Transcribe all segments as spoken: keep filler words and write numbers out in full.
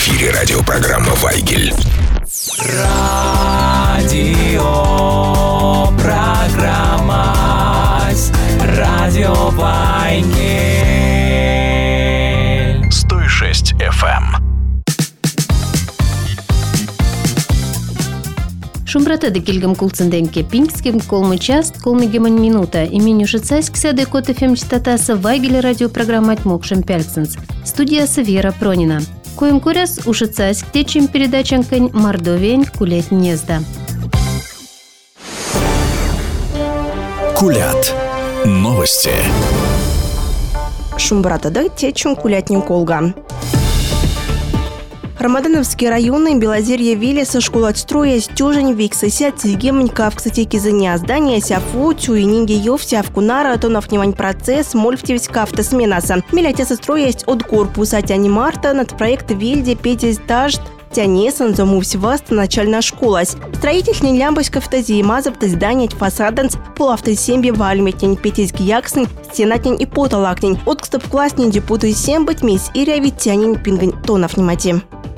эфире радиопрограмма «Вайгель». Радиопрограмма Радио Вайгель. сто шесть эф эм. Шумбратады келгім кулцынденке пинским колмы час, колмы гемон минута. Именю шицайск сяды кот эф эм частотасы Вайгель радиопрограммать мокшим пяльцинс. Студиясы Вера Пронина. Коем куряс у шицайск течем передачанкань Мордовень кулет незда. Кулят. Новости. Шумбратады течем кулятнем колга. Рамадановский район и Белозерье Велеса школа строя стёжень викса сят гемонька в кстати заня здания сяфу тюйнинги ёв сявку нара тонов невань процесс мольфтивска автосменаса. Милятеса строя есть от корпуса тяни марта над проект Вельде пятиэтаж тянесан замувсь васта начальная школа. Строительный лямбочка автози мазов здание фасаданс полавтосемби вальметень пятизг яксн стенатень и потолакнень от кстоп класснень депуты сембыть мись и рявитянин пингань тонов немати.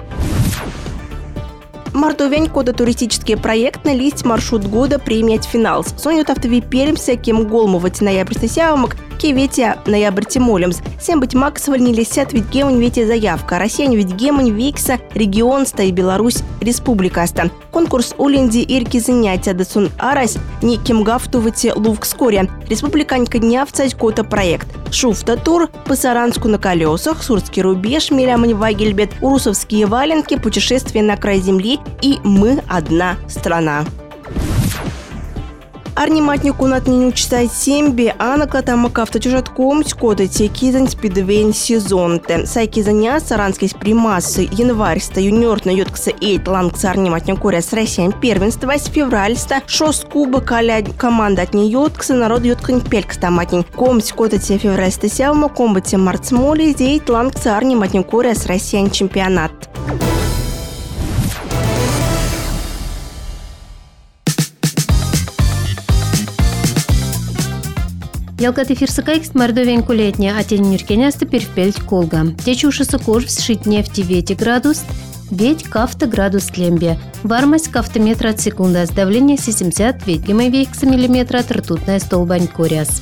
Мордовень кода туристический проект на лист маршрут года премиять финал. Сонют автови перемся кем голмовать ноябрь сявомок кеветя ноябрь тимолемс. Всем быть макс вольнились от ведь гемонь вети заявка. Россия ведь гемонь викса регион ста и Беларусь республика ста. Конкурс Оленди ирки занятия дасун арась не кем гафтувате лув вскоре. Республиканька дня в цать кота проект. Шуфта тур по Саранску на колесах, Сурский рубеж, Милямань Вайгельбет, Урусовские валенки, путешествие на край земли и мы одна страна. Арниматнику над ним читать семьби, а на клатамака автотюжатком скоты текизан спидвейн сезонте. Сайки заня саранские примасы январь ста юниор на юткса эйт лангса арниматнику с Россией первенство с февраль ста шост куба каля команда от нее юткса народ юткань пелькста матень. Ком скоты те февраль ста сявма комбате марцмоли зейт лангса арниматнику с Россией чемпионат. Ялкат эфир сыкайкст Мордовень кулетня, а тень нюркенясты перепельть колга. Течуши сыкож вшить нефти вети градус, ведь кафта градус тлембе. Вармость кафта метра от секунда, давление семьдесят, ведь гемой векса миллиметра, ртутная столбань куряс.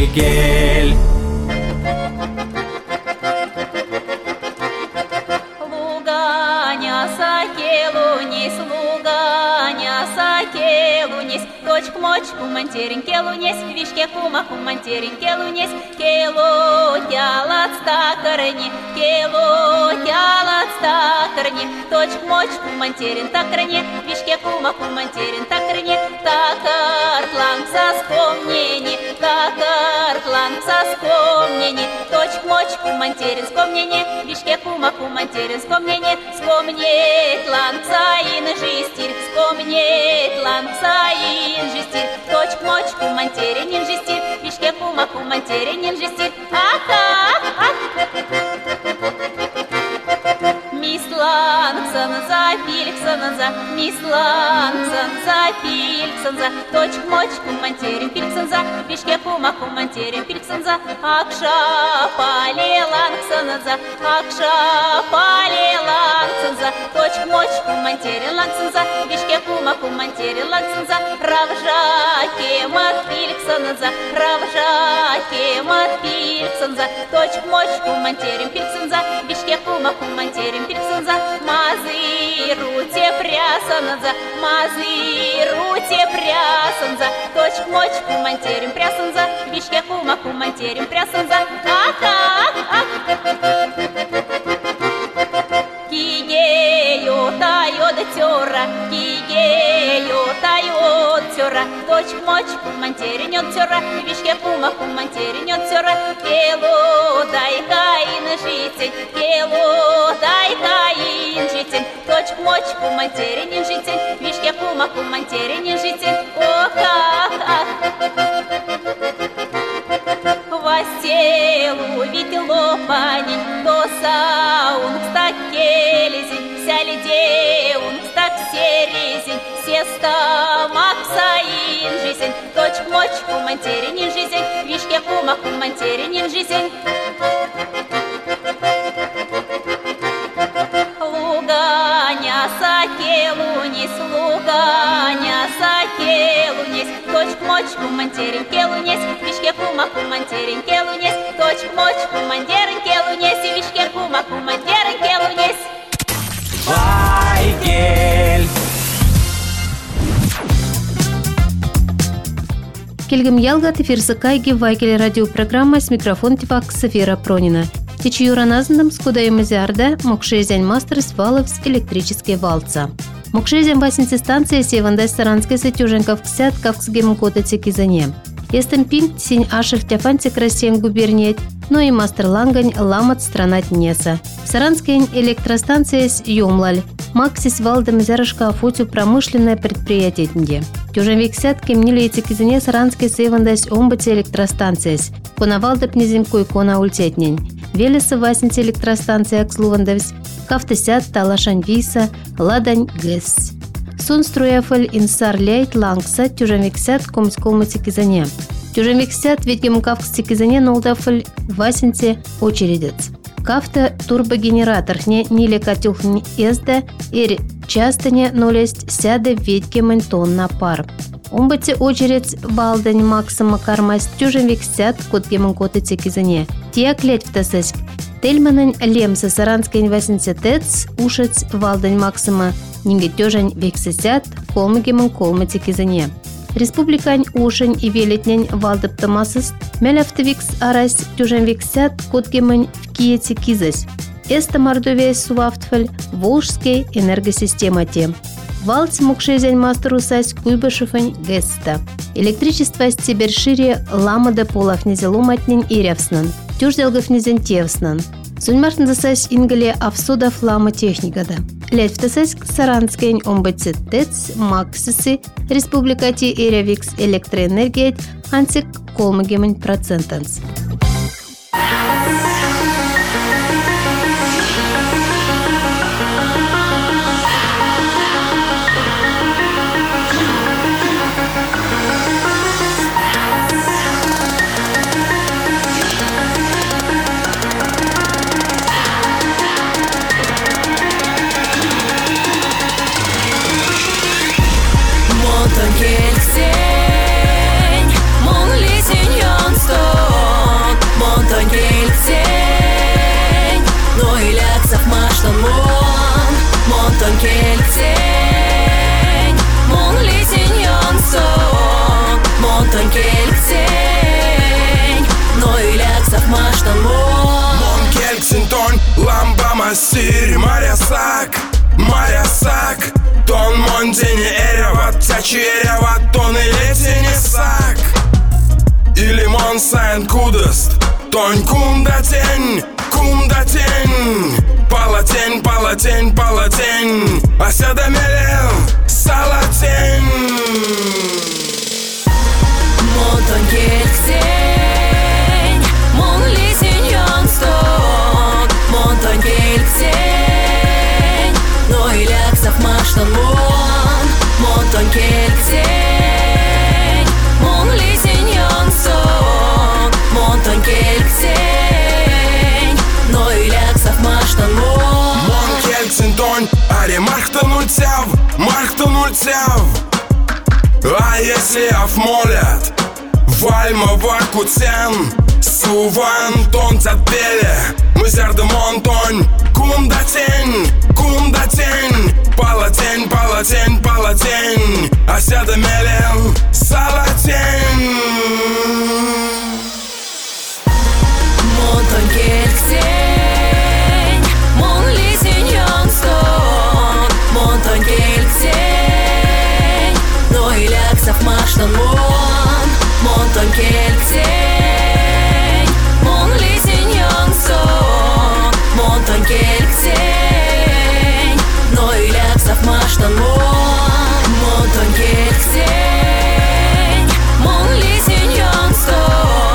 Вайгель. Точку-мочку, мантеринке лунесь, вишке кума кумантеринке лунесь, кело тялат стакарни, кело тялат стакарни, точку-мочку, мантерин такрани, вишке кума кумантерин такрани, такар тланг со скомнени, такар тланг со скомнени, точку-мочку, мантерин скомнени, вишке кума кумантерин скомнени, скомнет тланг саин жистир, скомнет тланг саин жистир, точку-мочку, мантеринин жистир, вишке кума кумантеринин жистир, ах-ах, ах. Мисланксанза, пильксанза, мисланксанза, пильксанза, точку-мочку, мантерин пильксанза, вишке кума кумантерин пильксанза, акша палеланксанза, акша палеланксанза, точку-мочку, мантерин ланксанза, вишке кума кумантерин ланксанза, равжа кемат пильксанза, равжа кемат пильксанза, точку-мочку, мантерин пильксанза, вишке кума кумантерин пильксанза, мазы руте прясанза, мазы руте прясанза, точку-мочку, мантерин прясанза, вишке кума кумантерин прясанза, ах-ах, ах. Кигею тайот тёра, кигею тайот тёра, точку-мочку, мантерин тёра, вишке кума кумантерин тёра, кело дай каин житель, кело дай каин житель, точку-мочку, мантерин житель, вишке кума кумантерин житель, ох, ах, ах. Васелу ведь лопани, то саун стак келезень, вся лидеун стак серезень, все стамак саин жизнь, точку-мочку, мантеринин жизнь, вишке кума кумантеринин жизнь. Луганя сакелунис, луганя сакелунис, точку-мочку, мантерин келунис, вишке кума кумантерин келунис, точку-мочку, мантерин келунис, вишке кума кумантерин келунис. Вайгель. Келгем ялгат эфирсы кайги Вайгель радиопрограмма с микрофон типак Софира Пронина. Течи юраназындам скудаем изярда мокшезян мастерс валовс электрические валца. Мокшезян васинцы станция севандай саранской сатюженков ксят кавксгем кота цекизане. Естем пинг синь аших тяфанцик Россиен губерниет, но и мастер лангань ламат страна Тнеса. Саранская электростанция с Юмлаль. Максис валдам зярышка афутю промышленное предприятие тнде. Тюжен виксят кемнили и цекизане саранской севандась омбати электростанция с. Кона валдап неземку и кона ультетнень. Велеса васинцы электростанция акслувандавс. Кафтесят талашань виса, ладань гэс. Сон струяфаль инсар ляйт лангса тюжен виксят комскому цекизане. Тюжен виксят ведь гемкавк цекизане нолдафаль васинцы очередец. Кафта турбогенератор не ниле катюхни эзда эр частане нолесть сяде ведьке ментон на пар. Умбати очередь балдань максима кармас тюжен виксят кот гемкоты цекизане. Тия клеть в тасеськ. Тельманен лемса саранская инвасинцетец ушец валдань максима нингетёжень вексесят колмыгемын колмы цекизане. Республикань ушень и велетнень валдыптамасыз мелявтывикс арась тюжен виксят котгемын в кие цекизась. Эста мордовей сувафтфаль волжской энергосистема те. Валц мукшезень мастерусась куйбышевань геста. Электричество стебершире ламада полов незеломатнень и ревснан. Тюжделгов незен тевснан. Суньмартн засась ингале авсудов лама техникада. Лет втасась саранскень омбацетец максисы республикати эревикс электроэнергиет антик колмагемень процентанс. Келсень, мон лисень янсто. Сир, Марясак, Марясак, Тон Монтини Эрева, Тячерева, Тон и Летини Сак. И Лимон Сайн Кудест, Тонь Кундатень, Кундатень, Палатень, Палатень, Палатень, Аседамелел, Салатень. Монтон Кельксень, Мон Лисень Янсток, Монтон Кельксень, но и Ляксов Маштан Мон, Монтон Кельксень, Мон Лисень Янсток, Монтон Кельксень, но и Ляксов Маштан Мон. Мон Кельксень Тонь, Ари Мархтан Ультяв, Мархтан Ультяв. А если афмолят, Вальма Вакуцен, Суван Тон Цатпеле, Музерда Монтонь, Кундатень, Кундатень, Палатень, Палатень, Палатень, Аседа Мелел, Салатень. Монтон Кельксень, Мон Лисень Янсток, Монтон Кельксень, но и Ляксов Маштан Мон, Монтон Кельксень, Мон Лисень Янсток, Монтон Кельксень, но и Ляксов Маштан Мон, Монтон Кельксень, Мон Лисень Янсток,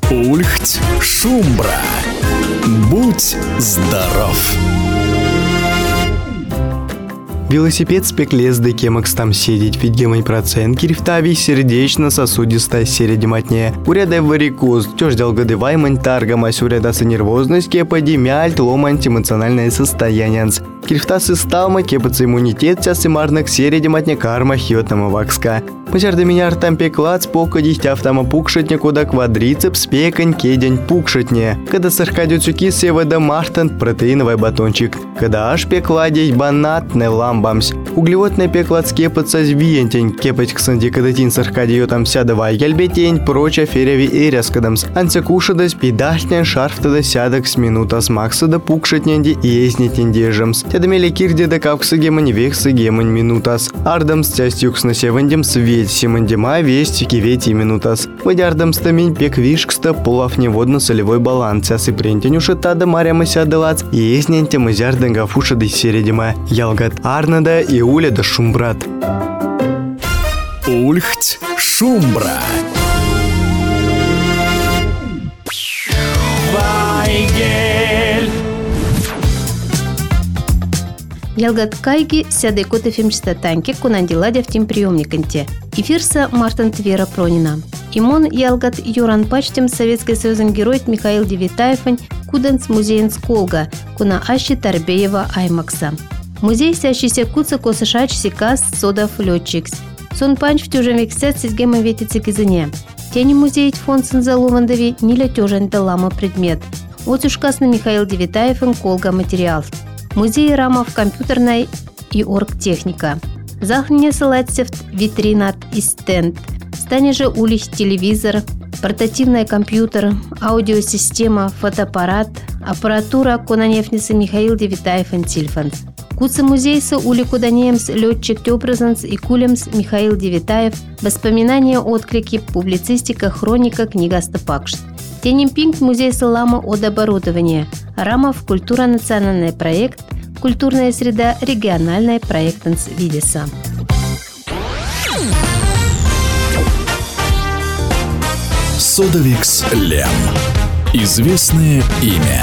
Ульхть Шумбра. Будь здоров. Велосипед спеклес де кемакс там сидеть, ведь гемань процент кирифтави сердечно-сосудистая середематне. Уряда варикоз, тёж делгады ваймань таргамась, урядасы нервозность, кепа демяльт, ломань эмоциональное состояние. Кирифтасы сталма, кепаца иммунитет, цясы марнак середематне карма хьотнама вакска. Мазярда меня артам пеклац, пока дихтя втама пукшетне, куда квадрицепс, пекань, кедень, пукшетне. Когда саркадю цюки севада мартан, протеиновый батончик. Когда аж пекладей банат, не ламбамс. Углеводный пеклац кепаца звиентень, кепать ксанди кадатин саркадию там сядова, ельбетень, проча феряви эряскадамс. Анцекушадас пидахтен шарфтада сядакс минутас максада пукшетненди и эснетендежамс. Тядамели кирде да кавксы гемань вехсы гемань минутас. Ардамс тястюкс на севандем свет. Симандима весть кивети минутас. Водярдам стамень пек вишкста полав неводно-солевой баланс. Асы принтень ушатада маряма сядалац. И есненте мазярдан гафуша да середима. Ялгат арнада и уля да шумбрат. Ульхть Шумбра. Вайгель. Ялгат кайги сядай коты фимчста танки кунандиладя в тим приемниканте. Эфирса Мартин Твера Пронина. Имон ялгат Юран Пачтем Советский Союзен герой Михаил Девитаевань куданс музеен Сколга, куна ащи Тарбеева Аймакса. Музей сящийся куца косышач сикас содов летчикс. Сон панч в тюжем вексят сизгема ветицы кизыне. Тени музей фонд сензалувандави ниля тюжен лама предмет. Оцюшкас на Михаил Девитаевын Колга материал. Музей рамов компьютерной и оргтехника. Захне салатсев витринат и стенд. Стане же улих телевизор, портативный компьютер, аудиосистема, фотоаппарат, аппаратура конанефницы Михаил Девитаевын Тильфанс. Куца музейса ули куданеемс летчик тёпрезанс и кулемс Михаил Девитаев, воспоминания, отклики, публицистика, хроника, книга Стопакшт. Тенем пинг музейса лама от оборудования. Рамов культура национальный проект, культурная среда региональный проектанс Видеса. Содовикс Лем. Известное имя.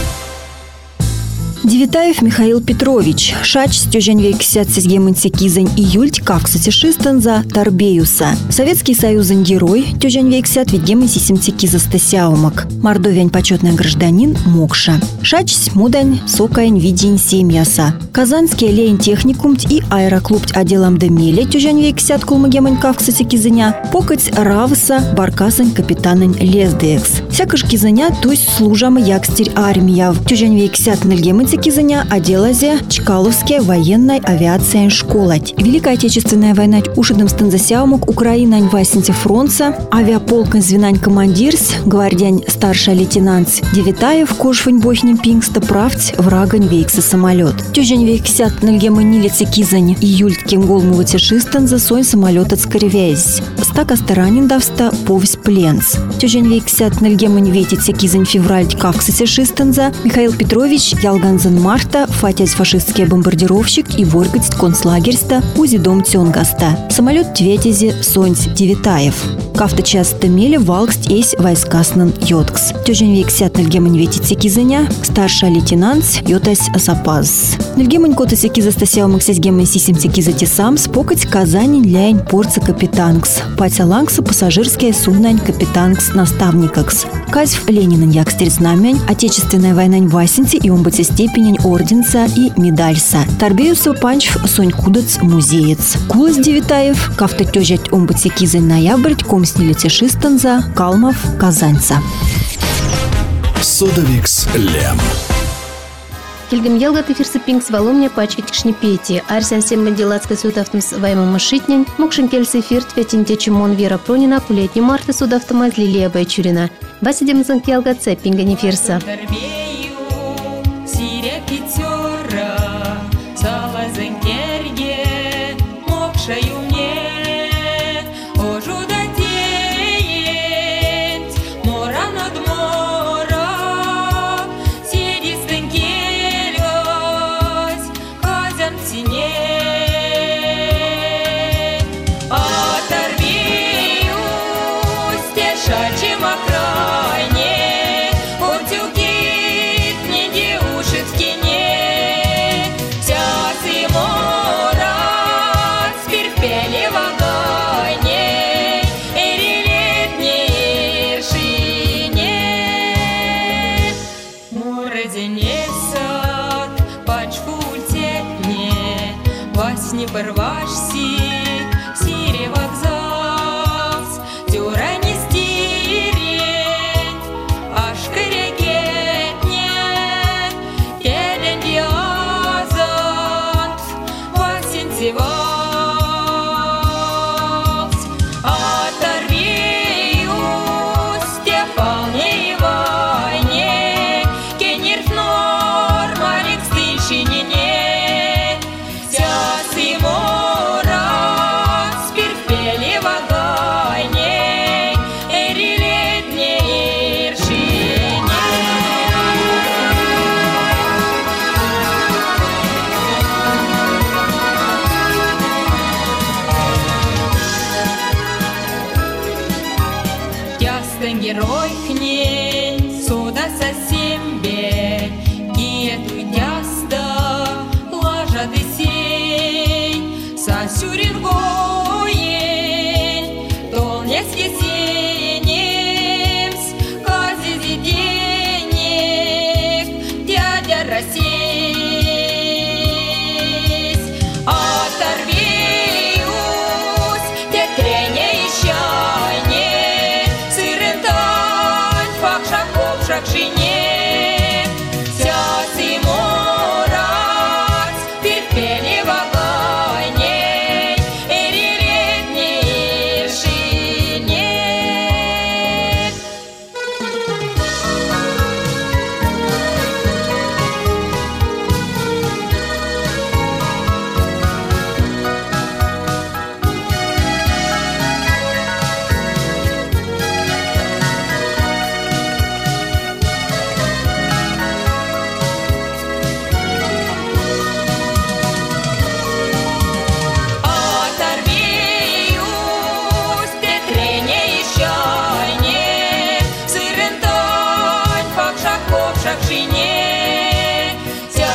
Девитаев Михаил Петрович, шач стюжень вексят сизгемынсе кизань июльть кавксуте шистанза Тарбеюса. Советский Союзен герой тюжень вексят ведгемын сисимце киза стасяумак. Мордовянь почетный гражданин Мокша. Шач смудань сокань видень семьяса. Казанский лейн техникум и аэроклуб отделам демеле тюжень вексят кулмагемын кавксуте кизаня. Покать равса баркасань капитанань лездекс. Всякаш кизаня тусь служам якстирь армия. Тюжень вексят нельгемын кизаня оделазе Чкаловская военная авиация школать. Великая Отечественная война ушедом станзасяумок Украина васенте фронта, авиаполк звенань командирс, гвардиань старший лейтенант Девитаев кожфань бохнем пингста правть врагань вейкса самолет. Тюжень вейксят нальгемы нилице кизань июльт кем голмувате шистанза сонь самолет отскоревязь. Стака старанин давста повесь пленс. Тюжень вейксят нальгемы ветице кизань февраль кавксасе шистанза Михаил Петрович ялган марта фатять фашистский бомбардировщик и воргать концлагерьста узи дом Тёнгаста. Самолет Тветези Сонць Девитаев. Кафта часто мели валкст эйс войскаснан йоткс. Тёжень вексят нальгемань ветице кизаня старший лейтенант йотась Асапаз. Нальгемань котасе киза стасяумак сязгемань сисимце киза тесам спокать Казани ляйн порца капитанкс. Патя лангса пассажирская суднань капитанкс наставникакс. Казьв Ленинан якстер знамянь Отечественная война васенте и омбате степень орденца и медальса. Тарбеюса панчв сонь кудац музеец. Кулас Девитаев, кафта тёжать омбате кизань ноябрь, комснилите шистанза, Калмов, Казанца. Содовикс Лем. Кильгам ялгат эфирсы пинкс валомня пачкать кшнепети. Арсен сем мандилацкой судавтымс ваймам машитнень. Мокшин кельс эфир тветин течимон Вера Пронина, кулетни марта судавтымаз Лилия Байчурина. Васидем занк ялгат цеппинган эфирса. Оторвись, стешачим окрай. Варвашси, сире вокзал, тюра не стирень, аж корегетне, телен диазант, васин зевалс, оторвиус, степалне и войне, кенерф нормалик стыншинине. Герой хнень, суда совсем бе, гиету дяста, лажа десей, сасюрин гоен, толнес есенемс, кази зиденек, дядя Российс, оторвиус, те трене еще. Шакшине, вся симурат, терпели вагайне, эрилетне иршине. Шакшине, вся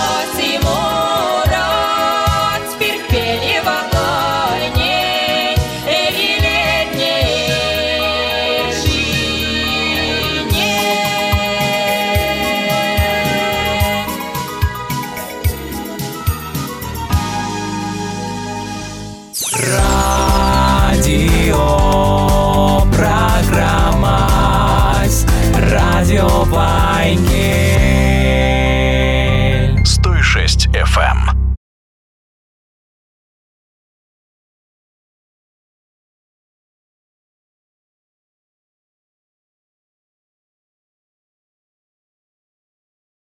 симурат, терпели вагайне, эрилетне иршине. Радио, программа, радио Вайнге.